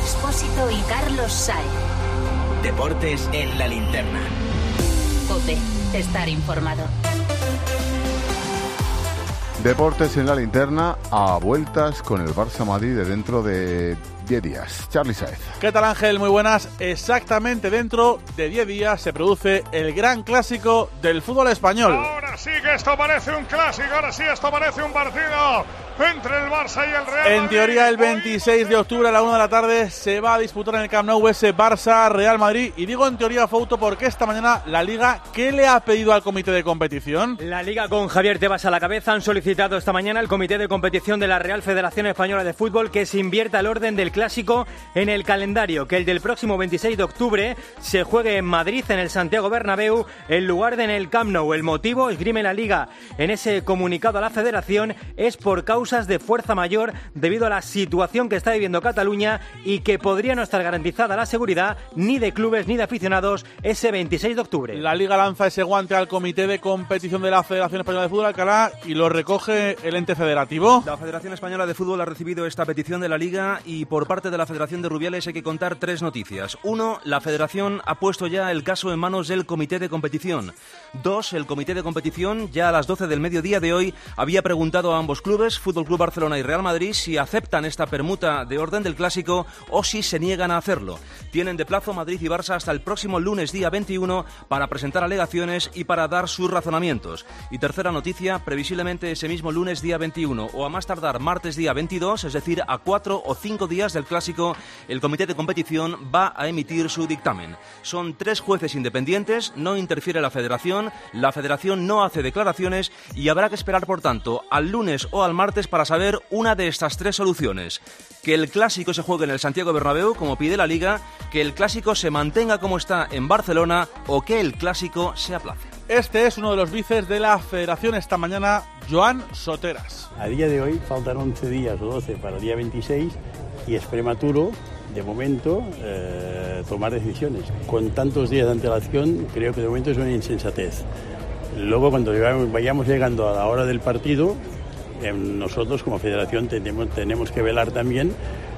Expósito y Carlos Saez. Deportes en la linterna. COPE. Estar informado. Deportes en la linterna, a vueltas con el Barça Madrid de dentro de 10 días. Charly Saez. ¿Qué tal, Ángel? Muy buenas. Exactamente dentro de 10 días se produce el gran clásico del fútbol español. Ahora sí que esto parece un clásico, ahora sí esto parece un partido entre el Barça y el Real Madrid. En teoría, el 26 de octubre a la 1 de la tarde se va a disputar en el Camp Nou ese Barça-Real Madrid. Y digo en teoría, Fouto, porque esta mañana la Liga, ¿qué le ha pedido al comité de competición? La Liga, con Javier Tebas a la cabeza, han solicitado esta mañana al comité de competición de la Real Federación Española de Fútbol que se invierta el orden del clásico en el calendario, que el del próximo 26 de octubre se juegue en Madrid, en el Santiago Bernabéu, en lugar de en el Camp Nou. El motivo, esgrime la Liga en ese comunicado a la Federación, es por causas de fuerza mayor debido a la situación que está viviendo Cataluña y que podría no estar garantizada la seguridad ni de clubes ni de aficionados ese 26 de octubre. La Liga lanza ese guante al comité de competición de la Federación Española de Fútbol, Alcalá, y lo recoge el ente federativo. La Federación Española de Fútbol ha recibido esta petición de la Liga y por parte de la Federación de Rubiales hay que contar 3 noticias. 1, la Federación ha puesto ya el caso en manos del comité de competición. 2, el comité de competición ya a las 12 del mediodía de hoy había preguntado a ambos clubes, Fútbol Club Barcelona y Real Madrid, si aceptan esta permuta de orden del clásico o si se niegan a hacerlo. Tienen de plazo Madrid y Barça hasta el próximo lunes día 21 para presentar alegaciones y para dar sus razonamientos. Y tercera noticia, previsiblemente ese mismo lunes día 21 o a más tardar martes día 22, es decir, a 4 o 5 días del clásico, el comité de competición va a emitir su dictamen. Son 3 jueces independientes, no interfiere la Federación no hace declaraciones y habrá que esperar, por tanto, al lunes o al martes para saber una de estas 3 soluciones: que el clásico se juegue en el Santiago Bernabéu, como pide la Liga, que el clásico se mantenga como está en Barcelona o que el clásico se aplace. Este es uno de los vices de la Federación esta mañana, Joan Soteras. A día de hoy faltan 11 días o 12 para el día 26 y es prematuro, de momento, tomar decisiones. Con tantos días de antelación, creo que de momento es una insensatez. Luego, cuando vayamos llegando a la hora del partido, nosotros como federación tenemos que velar también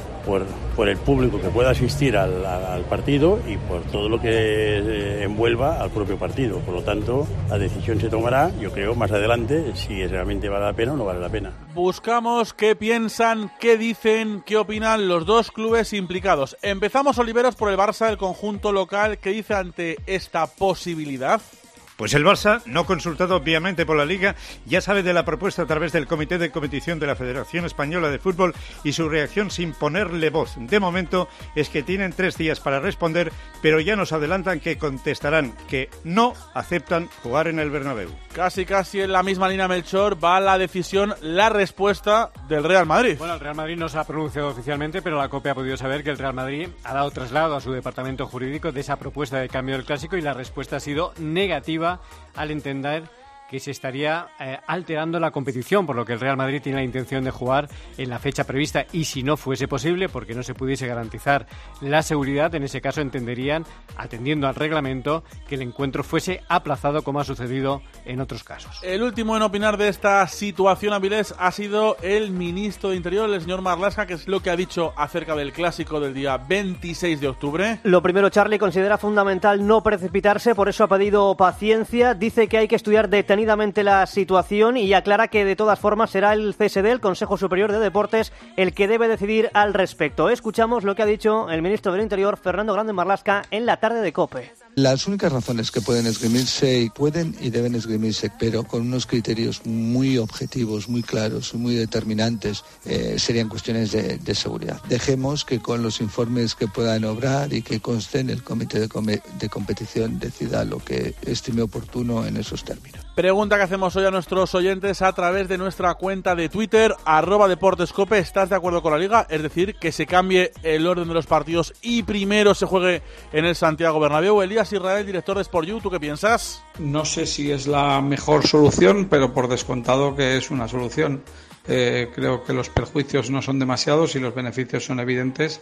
por el público que pueda asistir al partido y por todo lo que envuelva al propio partido. Por lo tanto, la decisión se tomará, yo creo, más adelante, si realmente vale la pena o no vale la pena. Buscamos qué piensan, qué dicen, qué opinan los dos clubes implicados. Empezamos, Oliveros, por el Barça, el conjunto local. ¿Qué dice ante esta posibilidad? Pues el Barça, no consultado obviamente por la Liga, ya sabe de la propuesta a través del Comité de Competición de la Federación Española de Fútbol y su reacción sin ponerle voz. De momento es que tienen 3 días para responder, pero ya nos adelantan que contestarán que no aceptan jugar en el Bernabéu. Casi en la misma línea, Melchor, va la decisión, la respuesta del Real Madrid. Bueno, el Real Madrid no se ha pronunciado oficialmente, pero la COPE ha podido saber que el Real Madrid ha dado traslado a su departamento jurídico de esa propuesta de cambio del clásico y la respuesta ha sido negativa, al entender que se estaría alterando la competición, por lo que el Real Madrid tiene la intención de jugar en la fecha prevista y si no fuese posible, porque no se pudiese garantizar la seguridad, en ese caso entenderían, atendiendo al reglamento, que el encuentro fuese aplazado como ha sucedido en otros casos. El último en opinar de esta situación, Avilés, ha sido el ministro de Interior, el señor Marlaska, que es lo que ha dicho acerca del clásico del día 26 de octubre. Lo primero, Charly, considera fundamental no precipitarse, por eso ha pedido paciencia, dice que hay que estudiar detenidamente la situación y aclara que de todas formas será el CSD, el Consejo Superior de Deportes, el que debe decidir al respecto. Escuchamos lo que ha dicho el ministro del Interior, Fernando Grande Marlaska, en la tarde de COPE. Las únicas razones que pueden esgrimirse y pueden y deben esgrimirse, pero con unos criterios muy objetivos, muy claros, muy determinantes, serían cuestiones de seguridad. Dejemos que con los informes que puedan obrar y que consten el comité de competición decida lo que estime oportuno en esos términos. Pregunta que hacemos hoy a nuestros oyentes a través de nuestra cuenta de Twitter, @deportescope. ¿Estás de acuerdo con la Liga? Es decir, que se cambie el orden de los partidos y primero se juegue en el Santiago Bernabéu. Elías Israel, director de Sport You, ¿tú qué piensas? No sé si es la mejor solución, pero por descontado que es una solución. Creo que los perjuicios no son demasiados y los beneficios son evidentes,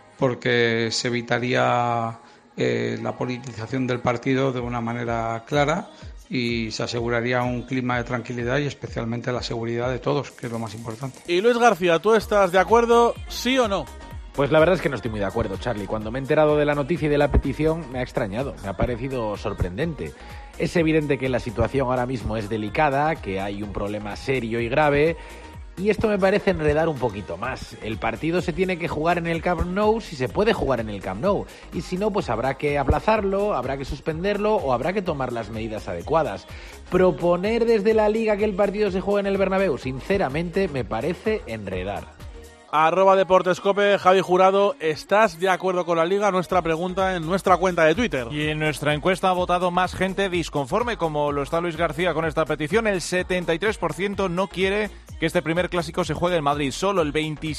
porque se evitaría la politización del partido de una manera clara y se aseguraría un clima de tranquilidad y especialmente la seguridad de todos, que es lo más importante. Y Luis García, ¿tú estás de acuerdo, sí o no? Pues la verdad es que no estoy muy de acuerdo, Charlie. Cuando me he enterado de la noticia y de la petición, me ha extrañado, me ha parecido sorprendente. Es evidente que la situación ahora mismo es delicada, que hay un problema serio y grave, y esto me parece enredar un poquito más. El partido se tiene que jugar en el Camp Nou si se puede jugar en el Camp Nou, y si no, pues habrá que aplazarlo, habrá que suspenderlo o habrá que tomar las medidas adecuadas. Proponer desde la Liga que el partido se juegue en el Bernabéu, sinceramente, me parece enredar. @deportescope, Javi Jurado, ¿estás de acuerdo con la Liga? Nuestra pregunta en nuestra cuenta de Twitter. Y en nuestra encuesta ha votado más gente disconforme, como lo está Luis García con esta petición. El 73% no quiere que este primer clásico se juegue en Madrid. Solo el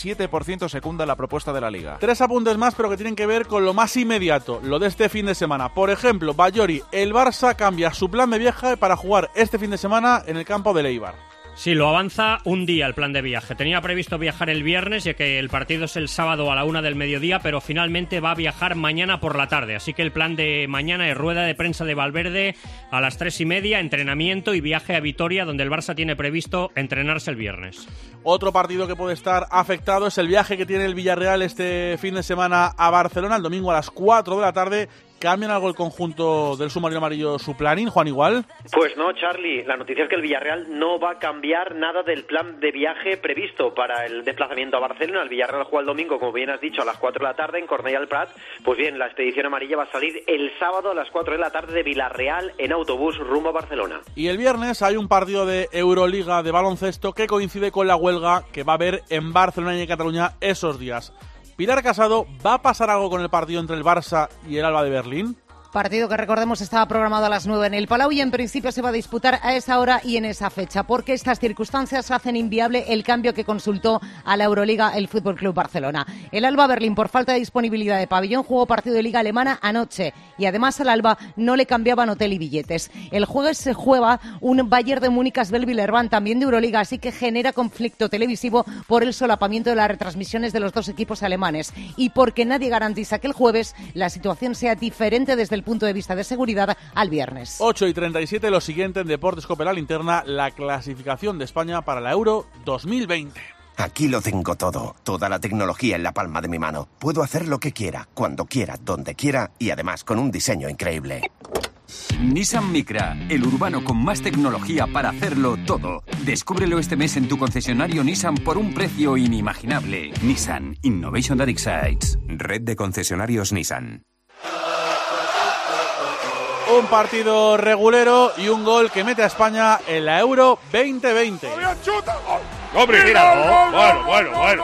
27% secunda la propuesta de la Liga. 3 apuntes más, pero que tienen que ver con lo más inmediato, lo de este fin de semana. Por ejemplo, Bayori, el Barça cambia su plan de viaje para jugar este fin de semana en el campo del Eibar. Sí, lo avanza un día el plan de viaje. Tenía previsto viajar el viernes, ya que el partido es el sábado a la 1 del mediodía, pero finalmente va a viajar mañana por la tarde. Así que el plan de mañana es rueda de prensa de Valverde a las 3:30, entrenamiento y viaje a Vitoria, donde el Barça tiene previsto entrenarse el viernes. Otro partido que puede estar afectado es el viaje que tiene el Villarreal este fin de semana a Barcelona, el domingo a las 4 de la tarde. ¿Cambian algo el conjunto del submarino amarillo su planning, Juan, igual? Pues no, Charlie. La noticia es que el Villarreal no va a cambiar nada del plan de viaje previsto para el desplazamiento a Barcelona. El Villarreal juega el domingo, como bien has dicho, a las 4 de la tarde en Cornellà al Prat. Pues bien, la expedición amarilla va a salir el sábado a las 4 de la tarde de Villarreal en autobús rumbo a Barcelona. Y el viernes hay un partido de Euroliga de baloncesto que coincide con la huelga que va a haber en Barcelona y en Cataluña esos días. Pilar Casado, ¿va a pasar algo con el partido entre el Barça y el Alba de Berlín? Partido que, recordemos, estaba programado a las 9 en el Palau y en principio se va a disputar a esa hora y en esa fecha, porque estas circunstancias hacen inviable el cambio que consultó a la Euroliga el FC Barcelona. El Alba Berlín, por falta de disponibilidad de pabellón, jugó partido de Liga Alemana anoche y además al Alba no le cambiaban hotel y billetes. El jueves se juega un Bayern de Múnich-Asbel-Villeurbanne, también de Euroliga, así que genera conflicto televisivo por el solapamiento de las retransmisiones de los dos equipos alemanes y porque nadie garantiza que el jueves la situación sea diferente desde el punto de vista de seguridad al viernes. 8:37, lo siguiente en Deportes Cope, la linterna, la clasificación de España para la Euro 2020. Aquí lo tengo todo, toda la tecnología en la palma de mi mano. Puedo hacer lo que quiera, cuando quiera, donde quiera y además con un diseño increíble. Nissan Micra, el urbano con más tecnología para hacerlo todo. Descúbrelo este mes en tu concesionario Nissan por un precio inimaginable. Nissan Innovation That Excites. Red de concesionarios Nissan. Un partido regulero y un gol que mete a España en la Euro 2020. ¡Hombre, mira! Bueno. El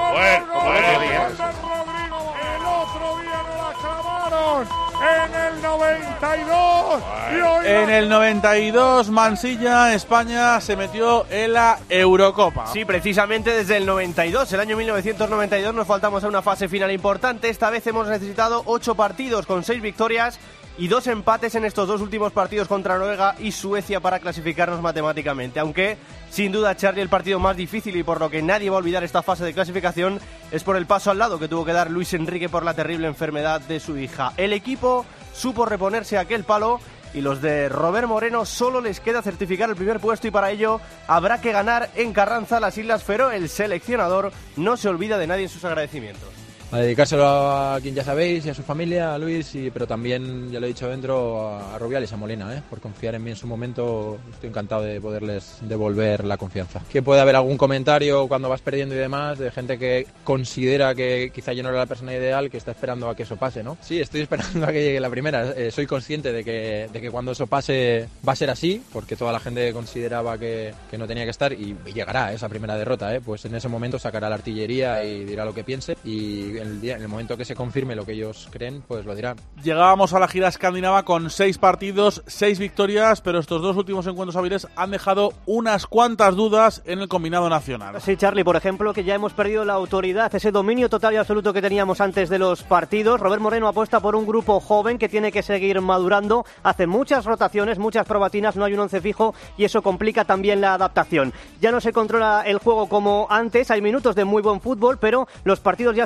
otro día no la clavaron. En el 92. En el 92, Mansilla, España se metió en la Eurocopa. Sí, precisamente desde el 92, el año 1992, nos faltamos a una fase final importante. Esta vez hemos necesitado 8 partidos con 6 victorias y 2 empates en estos 2 últimos partidos contra Noruega y Suecia para clasificarnos matemáticamente. Aunque, sin duda, Charlie, el partido más difícil y por lo que nadie va a olvidar esta fase de clasificación es por el paso al lado que tuvo que dar Luis Enrique por la terrible enfermedad de su hija. El equipo supo reponerse a aquel palo y los de Robert Moreno solo les queda certificar el primer puesto y para ello habrá que ganar en Carranza, las Islas Feroe. El seleccionador no se olvida de nadie en sus agradecimientos. A dedicárselo a quien ya sabéis y a su familia, a Luis, pero también, ya lo he dicho dentro, a Rubiales y a Molina, por confiar en mí en su momento. Estoy encantado de poderles devolver la confianza. Que puede haber algún comentario cuando vas perdiendo y demás de gente que considera que quizá yo no era la persona ideal, que está esperando a que eso pase, ¿no? Sí, estoy esperando a que llegue la primera. Soy consciente de que cuando eso pase va a ser así, porque toda la gente consideraba que no tenía que estar y llegará esa primera derrota, pues en ese momento sacará la artillería y dirá lo que piense y en el momento que se confirme lo que ellos creen, pues lo dirán. Llegábamos a la gira escandinava con 6 partidos, 6 victorias, pero estos 2 últimos encuentros hábiles han dejado unas cuantas dudas en el combinado nacional. Sí, Charlie, por ejemplo, que ya hemos perdido la autoridad, ese dominio total y absoluto que teníamos antes de los partidos. Robert Moreno apuesta por un grupo joven que tiene que seguir madurando, hace muchas rotaciones, muchas probatinas, no hay un once fijo y eso complica también la adaptación. Ya no se controla el juego como antes, hay minutos de muy buen fútbol, pero los partidos ya son mucho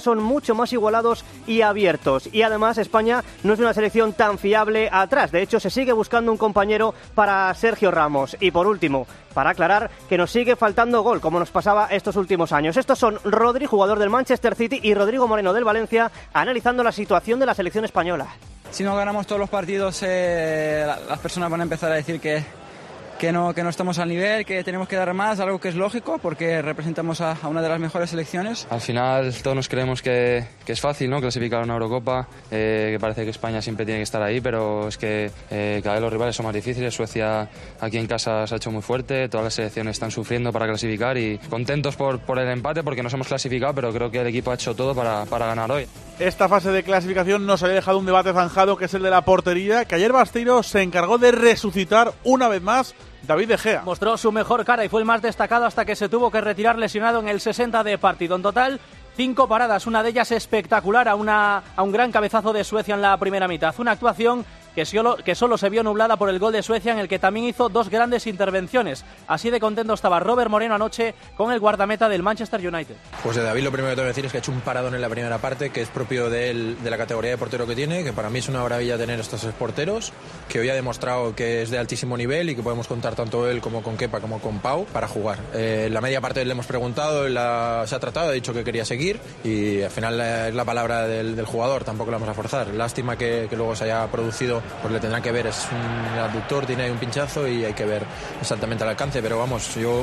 mucho más igualados y abiertos. Y además España no es una selección tan fiable atrás. De hecho, se sigue buscando un compañero para Sergio Ramos. Y por último, para aclarar que nos sigue faltando gol, como nos pasaba estos últimos años. Estos son Rodri, jugador del Manchester City, y Rodrigo Moreno del Valencia, analizando la situación de la selección española. Si no ganamos todos los partidos, las personas van a empezar a decir que no estamos al nivel, que tenemos que dar más, algo que es lógico porque representamos a una de las mejores selecciones. Al final todos nos creemos que es fácil, ¿no?, clasificar a una Eurocopa, que parece que España siempre tiene que estar ahí, pero es que cada vez los rivales son más difíciles. Suecia aquí en casa se ha hecho muy fuerte, todas las selecciones están sufriendo para clasificar y contentos por el empate porque nos hemos clasificado, pero creo que el equipo ha hecho todo para ganar hoy. Esta fase de clasificación nos había dejado un debate zanjado, que es el de la portería, que ayer Basteiro se encargó de resucitar una vez más David De Gea. Mostró su mejor cara y fue el más destacado hasta que se tuvo que retirar lesionado en el 60 de partido. En total, 5 paradas, una de ellas espectacular a un gran cabezazo de Suecia en la primera mitad. Una actuación que solo se vio nublada por el gol de Suecia, en el que también hizo 2 grandes intervenciones. Así de contento estaba Robert Moreno anoche con el guardameta del Manchester United. Pues de David lo primero que tengo que decir es que ha hecho un paradón en la primera parte, que es propio de él, de la categoría de portero que tiene, que para mí es una maravilla tener estos 3 porteros, que hoy ha demostrado que es de altísimo nivel y que podemos contar tanto él como con Kepa como con Pau para jugar. La media parte le hemos preguntado, se ha tratado, ha dicho que quería seguir y al final es la palabra del jugador, tampoco la vamos a forzar. Lástima que luego se haya producido, pues le tendrán que ver, es un abductor, tiene ahí un pinchazo y hay que ver exactamente el alcance, pero vamos,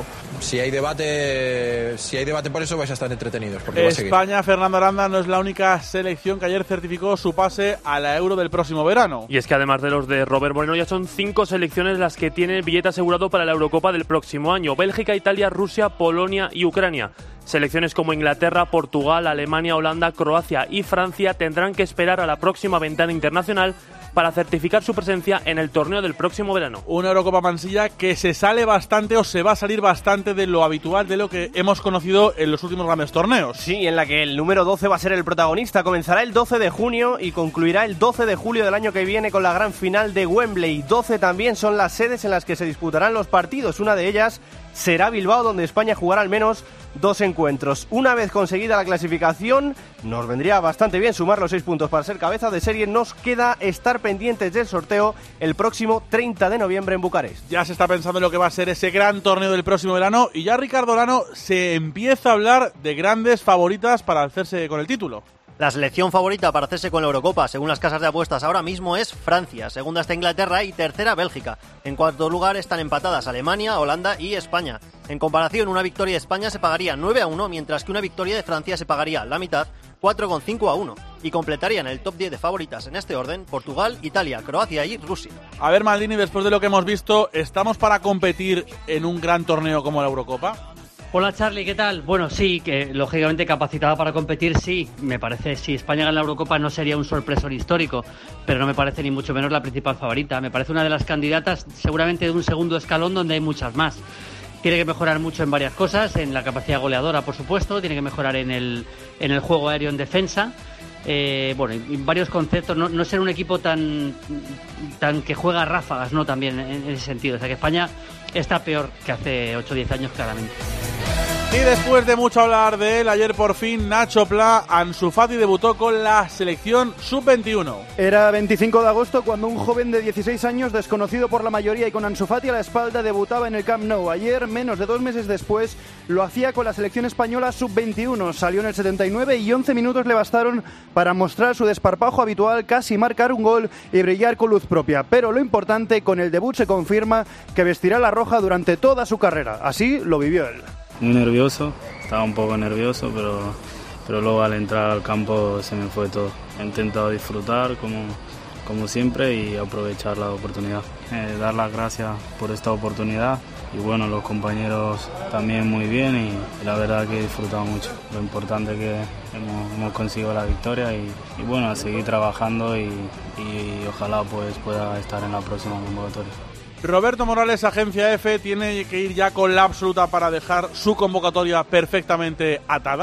si hay debate por eso vais a estar entretenidos. Porque España, Fernando Aranda, no es la única selección que ayer certificó su pase a la Euro del próximo verano. Y es que además de los de Robert Moreno, ya son 5 selecciones las que tienen el billete asegurado para la Eurocopa del próximo año: Bélgica, Italia, Rusia, Polonia y Ucrania. Selecciones como Inglaterra, Portugal, Alemania, Holanda, Croacia y Francia tendrán que esperar a la próxima ventana internacional para certificar su presencia en el torneo del próximo verano. Una Eurocopa Mansilla que se sale bastante, o se va a salir bastante de lo habitual, de lo que hemos conocido en los últimos grandes torneos. Sí, en la que el número 12 va a ser el protagonista. Comenzará el 12 de junio y concluirá el 12 de julio del año que viene con la gran final de Wembley. 12 también son las sedes en las que se disputarán los partidos. Una de ellas será Bilbao, donde España jugará al menos 2 encuentros. Una vez conseguida la clasificación, nos vendría bastante bien sumar los 6 puntos para ser cabeza de serie. Nos queda estar pendientes del sorteo el próximo 30 de noviembre en Bucarest. Ya se está pensando en lo que va a ser ese gran torneo del próximo verano y ya Ricardo Lano se empieza a hablar de grandes favoritas para hacerse con el título. La selección favorita para hacerse con la Eurocopa, según las casas de apuestas ahora mismo, es Francia. Segunda está Inglaterra y tercera Bélgica. En cuarto lugar están empatadas Alemania, Holanda y España. En comparación, una victoria de España se pagaría 9-1, mientras que una victoria de Francia se pagaría la mitad, 4,5-1. Y completarían el top 10 de favoritas en este orden Portugal, Italia, Croacia y Rusia. A ver, Maldini, después de lo que hemos visto, ¿estamos para competir en un gran torneo como la Eurocopa? Hola Charlie, ¿qué tal? Bueno, sí, que lógicamente capacitada para competir, sí. Me parece, si España gana la Eurocopa no sería un sorpresón histórico, pero no me parece ni mucho menos la principal favorita. Me parece una de las candidatas seguramente de un segundo escalón donde hay muchas más. Tiene que mejorar mucho en varias cosas, en la capacidad goleadora, por supuesto, tiene que mejorar en el juego aéreo en defensa. Bueno, en varios conceptos, no ser un equipo tan que juega ráfagas, ¿no? También en ese sentido. O sea que España está peor que hace 8 o 10 años, claramente. Y después de mucho hablar de él, ayer por fin Nacho Pla, Ansu Fati debutó con la selección sub-21. Era 25 de agosto cuando un joven de 16 años, desconocido por la mayoría y con Ansu Fati a la espalda, debutaba en el Camp Nou. Ayer, menos de 2 meses después, lo hacía con la selección española sub-21. Salió en el 79 y 11 minutos le bastaron para mostrar su desparpajo habitual, casi marcar un gol y brillar con luz propia. Pero lo importante, con el debut se confirma que vestirá la roja durante toda su carrera. Así lo vivió él. Muy nervioso, estaba un poco nervioso, pero luego al entrar al campo se me fue todo. He intentado disfrutar como siempre y aprovechar la oportunidad. Dar las gracias por esta oportunidad y bueno, los compañeros también muy bien y la verdad que he disfrutado mucho. Lo importante es que hemos conseguido la victoria y bueno, a seguir trabajando y ojalá pues pueda estar en la próxima convocatoria. Roberto Morales, Agencia F, ¿tiene que ir ya con la absoluta para dejar su convocatoria perfectamente atada?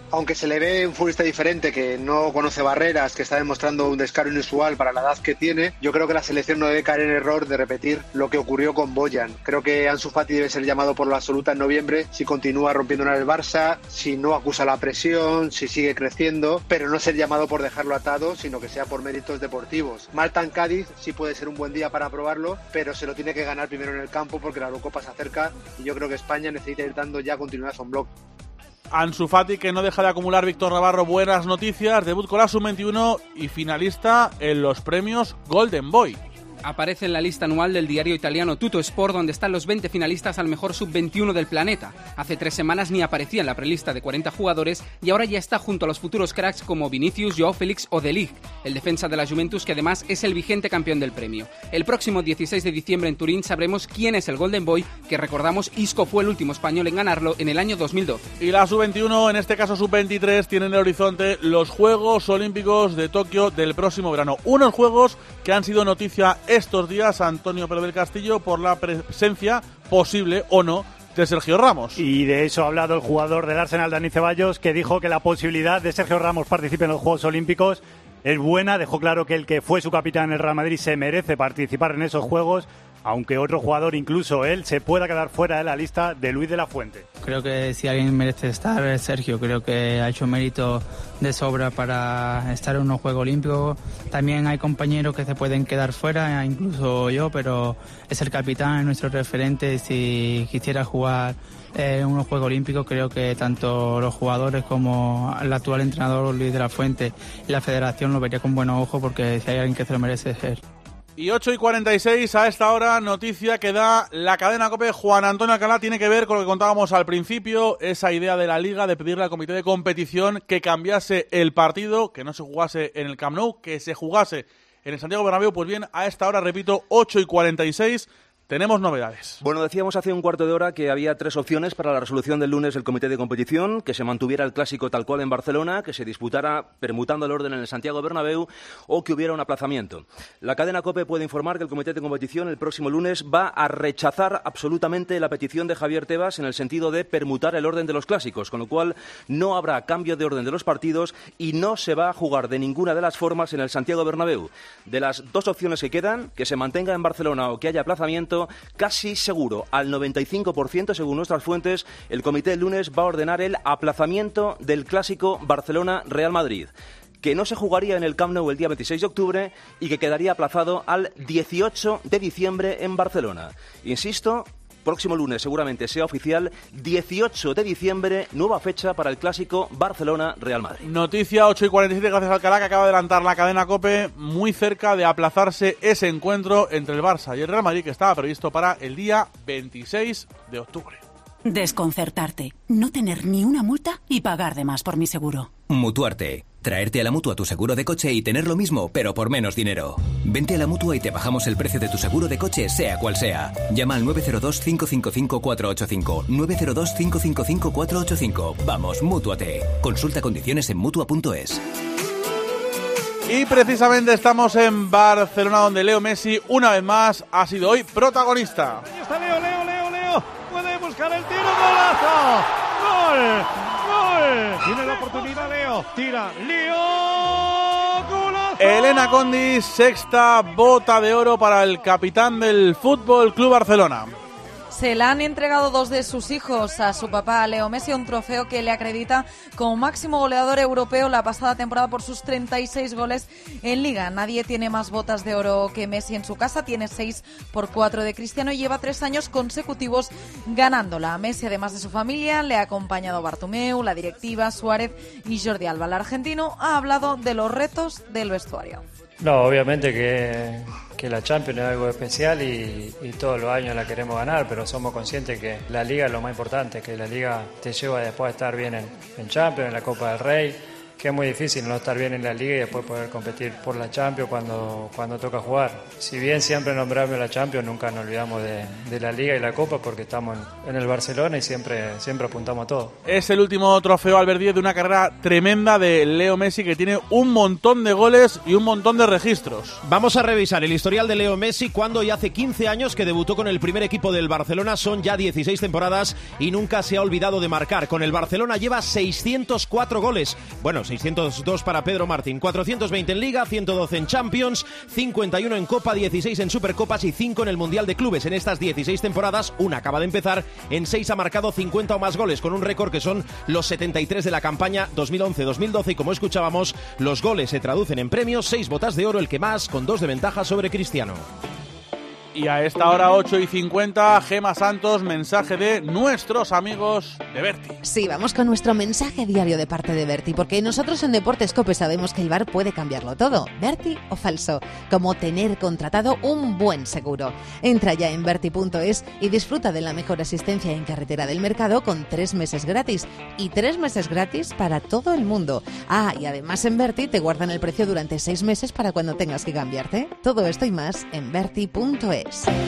aunque se le ve un futbolista diferente, que no conoce barreras, que está demostrando un descaro inusual para la edad que tiene, yo creo que la selección no debe caer en error de repetir lo que ocurrió con Bojan. Creo que Ansu Fati debe ser llamado por la absoluta en noviembre si continúa rompiendo en el Barça, si no acusa la presión, si sigue creciendo, pero no ser llamado por dejarlo atado, sino que sea por méritos deportivos. Malta en Cádiz sí puede ser un buen día para probarlo, pero se lo tiene que ganar primero en el campo porque la Eurocopa se acerca y yo creo que España necesita ir dando ya continuidad a un bloque. Ansu Fati, que no deja de acumular, Víctor Navarro, buenas noticias, debut con la Sub-21 y finalista en los premios Golden Boy. Aparece en la lista anual del diario italiano Tuttosport, donde están los 20 finalistas al mejor sub-21 del planeta. Hace 3 semanas ni aparecía en la prelista de 40 jugadores y ahora ya está junto a los futuros cracks como Vinicius, Joao Félix o De Ligt, el defensa de la Juventus, que además es el vigente campeón del premio. El próximo 16 de diciembre en Turín sabremos quién es el Golden Boy, que recordamos Isco fue el último español en ganarlo en el año 2012. Y la sub-21, en este caso sub-23, tiene en el horizonte los Juegos Olímpicos de Tokio del próximo verano. Unos Juegos que han sido noticia estos días, Antonio Pérez del Castillo, por la presencia posible o no de Sergio Ramos. Y de eso ha hablado el jugador del Arsenal, Dani Ceballos, que dijo que la posibilidad de Sergio Ramos participe en los Juegos Olímpicos es buena. Dejó claro que el que fue su capitán en el Real Madrid se merece participar en esos Juegos, aunque otro jugador, incluso él, se pueda quedar fuera de la lista de Luis de la Fuente. Creo que si alguien merece estar es Sergio. Creo que ha hecho mérito de sobra para estar en unos Juegos Olímpicos. También hay compañeros que se pueden quedar fuera, incluso yo, pero es el capitán, es nuestro referente. Si quisiera jugar en unos Juegos Olímpicos, creo que tanto los jugadores como el actual entrenador Luis de la Fuente y la federación lo vería con buenos ojos, porque si hay alguien que se lo merece es él. Y 8:46 a esta hora, noticia que da la cadena COPE. Juan Antonio Alcalá, tiene que ver con lo que contábamos al principio, esa idea de la Liga de pedirle al comité de competición que cambiase el partido, que no se jugase en el Camp Nou, que se jugase en el Santiago Bernabéu. Pues bien, a esta hora, repito, 8:46, tenemos novedades. Bueno, decíamos hace un cuarto de hora que había 3 opciones para la resolución del lunes del comité de competición: que se mantuviera el clásico tal cual en Barcelona, que se disputara permutando el orden en el Santiago Bernabéu o que hubiera un aplazamiento. La cadena COPE puede informar que el comité de competición el próximo lunes va a rechazar absolutamente la petición de Javier Tebas en el sentido de permutar el orden de los clásicos, con lo cual no habrá cambio de orden de los partidos y no se va a jugar de ninguna de las formas en el Santiago Bernabéu. De las 2 opciones que quedan, que se mantenga en Barcelona o que haya aplazamiento, casi seguro, al 95%, según nuestras fuentes, el comité el lunes va a ordenar el aplazamiento del clásico Barcelona-Real Madrid, que no se jugaría en el Camp Nou el día 26 de octubre y que quedaría aplazado al 18 de diciembre en Barcelona. Insisto, próximo lunes seguramente sea oficial, 18 de diciembre, nueva fecha para el clásico Barcelona-Real Madrid. Noticia 8:47, gracias a Alcalá, que acaba de adelantar la cadena COPE, muy cerca de aplazarse ese encuentro entre el Barça y el Real Madrid, que estaba previsto para el día 26 de octubre. Desconcertarte, no tener ni una multa y pagar de más por mi seguro. Mutuarte. Traerte a la Mutua tu seguro de coche y tener lo mismo, pero por menos dinero. Vente a la Mutua y te bajamos el precio de tu seguro de coche, sea cual sea. Llama al 902-555-485. 902-555-485. Vamos, mútuate. Consulta condiciones en Mutua.es. Y precisamente estamos en Barcelona, donde Leo Messi, una vez más, ha sido hoy protagonista. Ahí está Leo. Puede buscar el tiro, golazo. ¡Gol! Tiene la oportunidad Leo. Tira Leo. ¡Golazo! Elena Condis, 6ª bota de oro para el capitán del Fútbol Club Barcelona. Se le han entregado 2 de sus hijos a su papá, Leo Messi, un trofeo que le acredita como máximo goleador europeo la pasada temporada por sus 36 goles en Liga. Nadie tiene más botas de oro que Messi en su casa, tiene 6 por 4 de Cristiano y lleva 3 años consecutivos ganándola. A Messi, además de su familia, le ha acompañado Bartomeu, la directiva, Suárez y Jordi Alba. El argentino ha hablado de los retos del vestuario. No, obviamente que la Champions es algo especial y todos los años la queremos ganar, pero somos conscientes que la Liga es lo más importante, que la Liga te lleva después a estar bien en Champions, en la Copa del Rey, es muy difícil no estar bien en la Liga y después poder competir por la Champions cuando toca jugar. Si bien siempre nombramos la Champions, nunca nos olvidamos de la Liga y la Copa porque estamos en el Barcelona y siempre apuntamos a todo. Es el último trofeo, Albert Díez, de una carrera tremenda de Leo Messi, que tiene un montón de goles y un montón de registros. Vamos a revisar el historial de Leo Messi cuando ya hace 15 años que debutó con el primer equipo del Barcelona. Son ya 16 temporadas y nunca se ha olvidado de marcar. Con el Barcelona lleva 604 goles. Bueno, 602 para Pedro Martín, 420 en Liga, 112 en Champions, 51 en Copa, 16 en Supercopas y 5 en el Mundial de Clubes. En estas 16 temporadas, una acaba de empezar, en 6 ha marcado 50 o más goles, con un récord que son los 73 de la campaña 2011-2012 y como escuchábamos, los goles se traducen en premios, 6 botas de oro, el que más, con 2 de ventaja sobre Cristiano. Y a esta hora 8:50, Gema Santos, mensaje de nuestros amigos de Berti. Sí, vamos con nuestro mensaje diario de parte de Berti, porque nosotros en Deportes COPE sabemos que el VAR puede cambiarlo todo, Berti o falso, como tener contratado un buen seguro. Entra ya en Berti.es y disfruta de la mejor asistencia en carretera del mercado con 3 meses gratis, y 3 meses gratis para todo el mundo. Ah, y además en Berti te guardan el precio durante 6 meses para cuando tengas que cambiarte. Todo esto y más en Berti.es.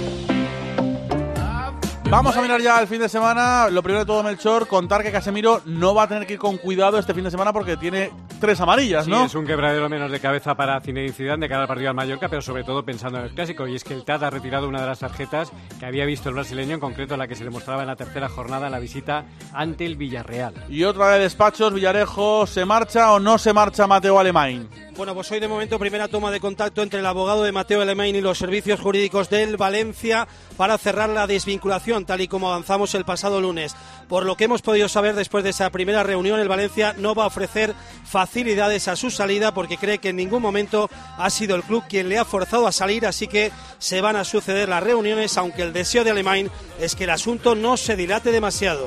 Vamos a mirar ya el fin de semana. Lo primero de todo, Melchor, contar que Casemiro no va a tener que ir con cuidado este fin de semana porque tiene 3 amarillas, ¿no? Sí, es un quebradero menos de cabeza para Zinedine Zidane de cara al partido al Mallorca, pero sobre todo pensando en el Clásico. Y es que el Tata ha retirado una de las tarjetas que había visto el brasileño, en concreto la que se le mostraba en la tercera jornada en la visita ante el Villarreal. Y otra de despachos, Villarejo, ¿se marcha o no se marcha Mateo Alemany? Bueno, pues hoy de momento primera toma de contacto entre el abogado de Mateo Alemany y los servicios jurídicos del Valencia para cerrar la desvinculación, tal y como avanzamos el pasado lunes. Por lo que hemos podido saber después de esa primera reunión, el Valencia no va a ofrecer facilidades a su salida porque cree que en ningún momento ha sido el club quien le ha forzado a salir, así que se van a suceder las reuniones, aunque el deseo de Alemany es que el asunto no se dilate demasiado.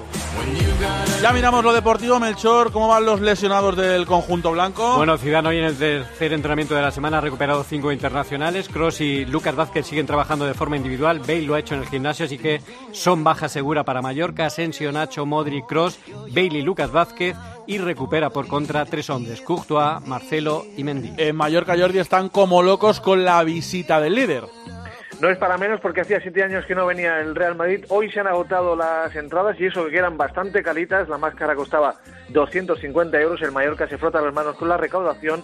Ya miramos lo deportivo, Melchor, ¿cómo van los lesionados del conjunto blanco? Bueno, Zidane hoy en el tercer entrenamiento de la semana ha recuperado 5 internacionales. Kroos y Lucas Vázquez siguen trabajando de forma individual. Bale lo ha hecho en el gimnasio, así que son baja segura para Mallorca. Asensio, Nacho, Modric, Kroos, Bale y Lucas Vázquez. Y recupera por contra 3 hombres, Courtois, Marcelo y Mendy. En Mallorca, Jordi, están como locos con la visita del líder. No es para menos porque hacía 7 años que no venía el Real Madrid. Hoy se han agotado las entradas y eso que eran bastante caritas. La más cara costaba 250 euros. El Mallorca se frota las manos con la recaudación,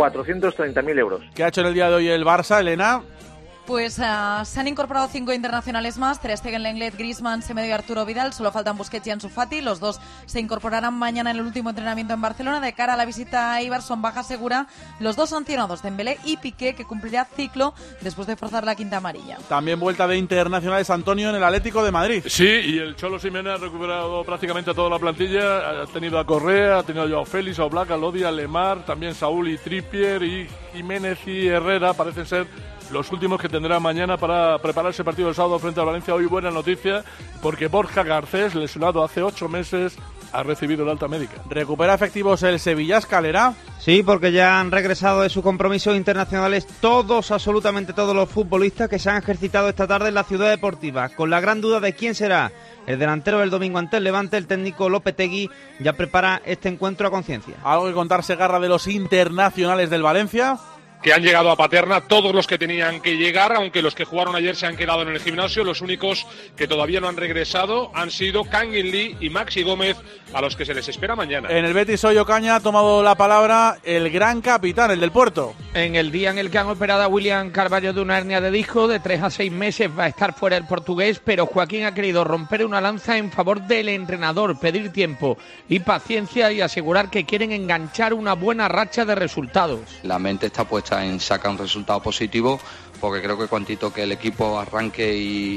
430.000 euros. ¿Qué ha hecho en el día de hoy el Barça, Elena? Pues se han incorporado 5 internacionales más: Ter Stegen, Lenglet, Griezmann, Semedo y Arturo Vidal. Solo faltan Busquets y Ansu Fati. Los dos se incorporarán mañana en el último entrenamiento en Barcelona. De cara a la visita a Eibar son baja segura los 2 sancionados, Dembélé y Piqué, que cumplirá ciclo después de forzar la quinta amarilla. También vuelta de internacionales, Antonio, en el Atlético de Madrid. Sí, y el Cholo Simeone ha recuperado prácticamente a toda la plantilla. Ha tenido a Correa, ha tenido a Joao Félix, a Oblak, a Lodi, a Lemar, también Saúl y Trippier, y Jiménez y Herrera parecen ser los últimos que tendrán mañana para preparar ese partido del sábado frente a Valencia. Hoy buena noticia, porque Borja Garcés, lesionado hace 8 meses, ha recibido el alta médica. ¿Recupera efectivos el Sevilla, Escalera? Sí, porque ya han regresado de sus compromisos internacionales todos, absolutamente todos los futbolistas que se han ejercitado esta tarde en la Ciudad Deportiva, con la gran duda de quién será el delantero del domingo ante el Levante. El técnico Lopetegui ya prepara este encuentro a conciencia. ¿Algo que contar, Segarra, de los internacionales del Valencia? Que han llegado a Paterna todos los que tenían que llegar, aunque los que jugaron ayer se han quedado en el gimnasio. Los únicos que todavía no han regresado han sido Kangin Lee y Maxi Gómez, a los que se les espera mañana. En el Betis hoy Ocaña ha tomado la palabra el gran capitán, el del Puerto. En el día en el que han operado a William Carvalho de una hernia de disco, de 3 a 6 meses va a estar fuera el portugués, pero Joaquín ha querido romper una lanza en favor del entrenador, pedir tiempo y paciencia y asegurar que quieren enganchar una buena racha de resultados. La mente está puesta en sacar un resultado positivo, porque creo que cuantito que el equipo arranque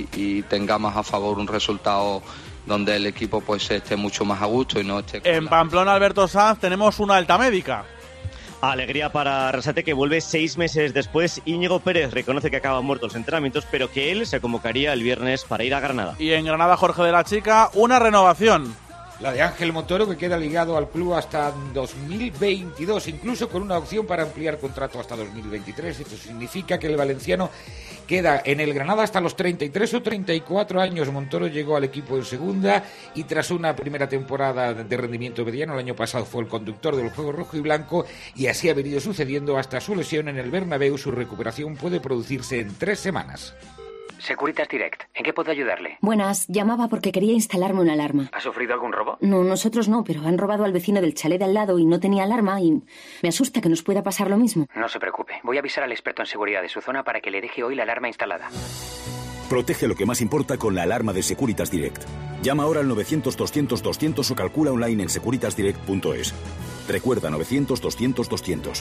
y tenga más a favor un resultado donde el equipo pues esté mucho más a gusto y no esté... En Pamplona, Alberto Sanz, tenemos una alta médica. Alegría para Arrasate, que vuelve 6 meses después. Íñigo Pérez reconoce que acaban muertos los entrenamientos, pero que él se convocaría el viernes para ir a Granada. Y en Granada, Jorge de la Chica, una renovación. la de Ángel Montoro, que queda ligado al club hasta 2022, incluso con una opción para ampliar contrato hasta 2023. Esto significa que el valenciano queda en el Granada hasta los 33 o 34 años. Montoro llegó al equipo en segunda y tras una primera temporada de rendimiento mediano, el año pasado fue el conductor del juego rojo y blanco, y así ha venido sucediendo hasta su lesión en el Bernabéu. Su recuperación puede producirse en 3 semanas. Securitas Direct, ¿en qué puedo ayudarle? Buenas, llamaba porque quería instalarme una alarma. ¿Ha sufrido algún robo? No, nosotros no, pero han robado al vecino del chalet de al lado y no tenía alarma y me asusta que nos pueda pasar lo mismo. No se preocupe, voy a avisar al experto en seguridad de su zona para que le deje hoy la alarma instalada. Protege lo que más importa con la alarma de Securitas Direct. Llama ahora al 900-200-200 o calcula online en securitasdirect.es. Recuerda, 900-200-200.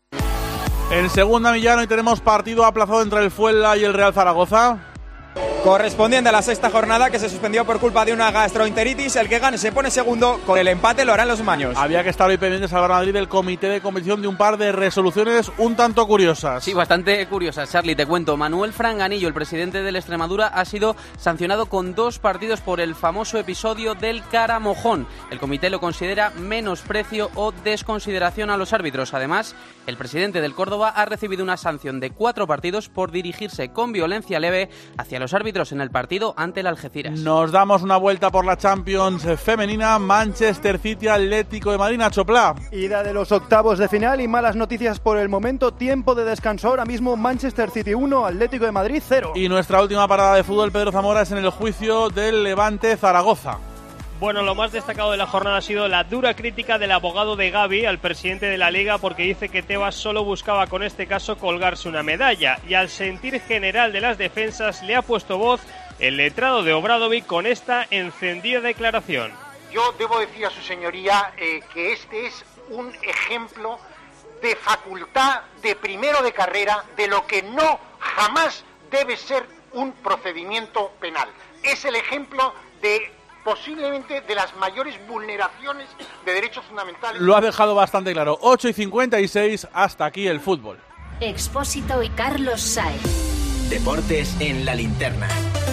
En segunda, Millán, hoy tenemos partido aplazado entre el Fuenla y el Real Zaragoza. Correspondiente a la sexta jornada, que se suspendió por culpa de una gastroenteritis. El que gane se pone segundo, con el empate lo harán los maños. Había que estar hoy pendientes al Madrid del comité de competición de un par de resoluciones un tanto curiosas. Sí, bastante curiosas, Charlie, te cuento. Manuel Franganillo, el presidente del Extremadura, ha sido sancionado con 2 partidos por el famoso episodio del caramojón. El comité lo considera menosprecio o desconsideración a los árbitros. Además, el presidente del Córdoba ha recibido una sanción de 4 partidos por dirigirse con violencia leve hacia los árbitros en el partido ante el Algeciras. Nos damos una vuelta por la Champions femenina. Manchester City, Atlético de Madrid, Nacho Pla. Ida de los octavos de final y malas noticias por el momento. Tiempo de descanso ahora mismo. Manchester City 1, Atlético de Madrid 0. Y nuestra última parada de fútbol, Pedro Zamora, es en el juicio del Levante Zaragoza. Bueno, lo más destacado de la jornada ha sido la dura crítica del abogado de Gavi al presidente de la Liga, porque dice que Tebas solo buscaba con este caso colgarse una medalla, y al sentir general de las defensas le ha puesto voz el letrado de Obradovic con esta encendida declaración. Yo debo decir a su señoría que este es un ejemplo de facultad de primero de carrera de lo que no jamás debe ser un procedimiento penal. Es el ejemplo de posiblemente de las mayores vulneraciones de derechos fundamentales. Lo ha dejado bastante claro. 8:56, hasta aquí el fútbol. Expósito y Carlos Saez. Deportes en la linterna.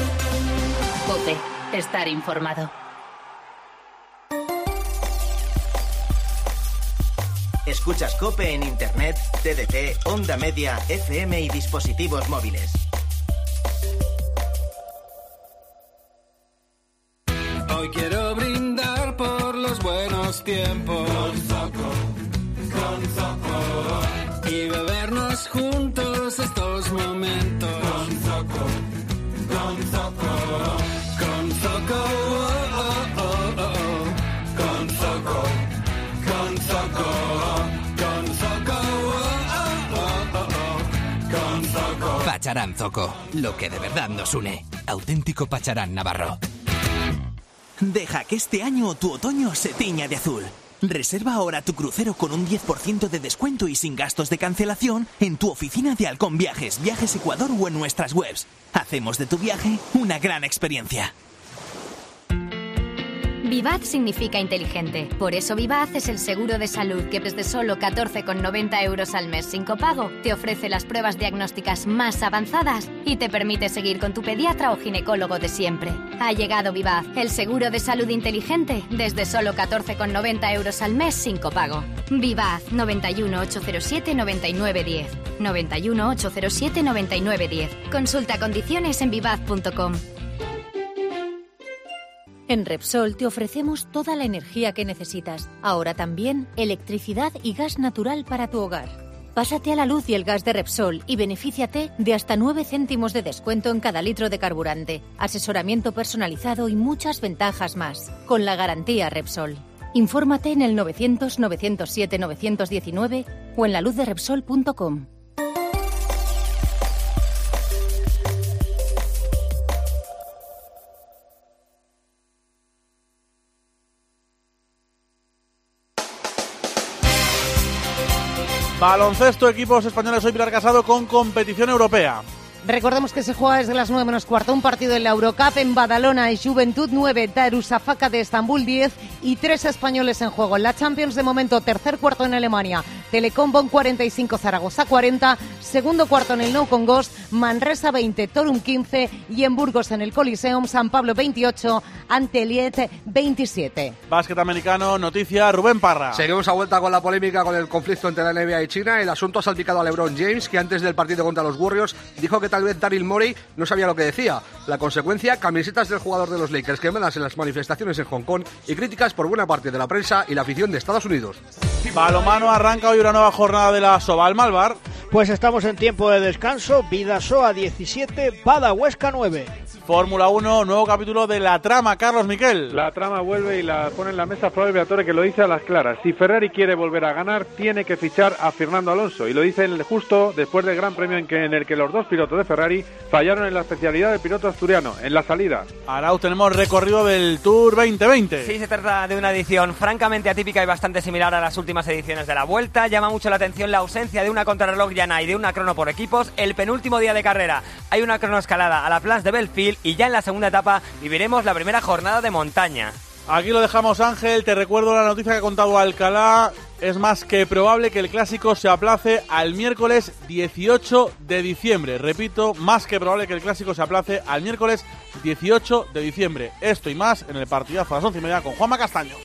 COPE, estar informado. Escuchas COPE en Internet, TDT, Onda Media, FM y dispositivos móviles. Hoy quiero brindar por los buenos tiempos con Zoco y bebernos juntos estos momentos con Zoco con Zoco con Zoco con Zoco. Pacharán Zoco, lo que de verdad nos une. Auténtico Pacharán navarro. Deja que este año tu otoño se tiña de azul. Reserva ahora tu crucero con un 10% de descuento y sin gastos de cancelación en tu oficina de Halcón Viajes, Viajes Ecuador o en nuestras webs. Hacemos de tu viaje una gran experiencia. Vivaz significa inteligente. Por eso Vivaz es el seguro de salud que desde solo 14,90 € al mes sin copago te ofrece las pruebas diagnósticas más avanzadas y te permite seguir con tu pediatra o ginecólogo de siempre. Ha llegado Vivaz, el seguro de salud inteligente desde solo 14,90 € al mes sin copago. Vivaz, 91 807 9910. 91 807 9910. Consulta condiciones en vivaz.com. En Repsol te ofrecemos toda la energía que necesitas. Ahora también electricidad y gas natural para tu hogar. Pásate a la luz y el gas de Repsol y benefíciate de hasta 9 céntimos de descuento en cada litro de carburante, asesoramiento personalizado y muchas ventajas más. Con la garantía Repsol. Infórmate en el 900 907 919 o en laluzderepsol.com. Baloncesto, equipos españoles, hoy Pilar Casado con competición europea. Recordemos que se juega desde las 9 menos cuarto un partido en la Eurocup. En Badalona y Juventud 9, Darüşşafaka de Estambul 10 y 3 españoles en juego. En la Champions de momento tercer cuarto en Alemania, Telecom Bonn 45, Zaragoza 40, segundo cuarto en el Nou Congost, Manresa 20, Torum 15 y en Burgos en el Coliseum, San Pablo 28, Anteliet 27. Básquet americano, noticia, Rubén Parra. Seguimos a vuelta con la polémica con el conflicto entre la NBA y China. El asunto ha salpicado a LeBron James, que antes del partido contra los Warriors dijo que tal vez Daryl Morey no sabía lo que decía. La consecuencia, camisetas del jugador de los Lakers quemadas en las manifestaciones en Hong Kong y críticas por buena parte de la prensa y la afición de Estados Unidos. Balonmano, arranca hoy una nueva jornada de la Sobal Malvar. Pues estamos en tiempo de descanso. Bidasoa 17, Bada Huesca 9. Fórmula 1, nuevo capítulo de La Trama, Carlos Miquel. La Trama vuelve y la pone en la mesa Flavio Briatore, que lo dice a las claras. Si Ferrari quiere volver a ganar, tiene que fichar a Fernando Alonso. Y lo dice justo después del Gran Premio en el que los dos pilotos de Ferrari fallaron en la especialidad del piloto asturiano, en la salida. Ahora tenemos recorrido del Tour 2020. Sí, se trata de una edición francamente atípica y bastante similar a las últimas ediciones de la Vuelta. Llama mucho la atención la ausencia de una contrarreloj llana y de una crono por equipos. El penúltimo día de carrera hay una cronoescalada a la Place de Belleville y ya en la segunda etapa viviremos la primera jornada de montaña. Aquí lo dejamos, Ángel. Te recuerdo la noticia que ha contado Alcalá. Es más que probable que el clásico se aplace al miércoles 18 de diciembre. Repito, más que probable que el clásico se aplace al miércoles 18 de diciembre. Esto y más en el partidazo a las 11:30 con Juanma Castaño.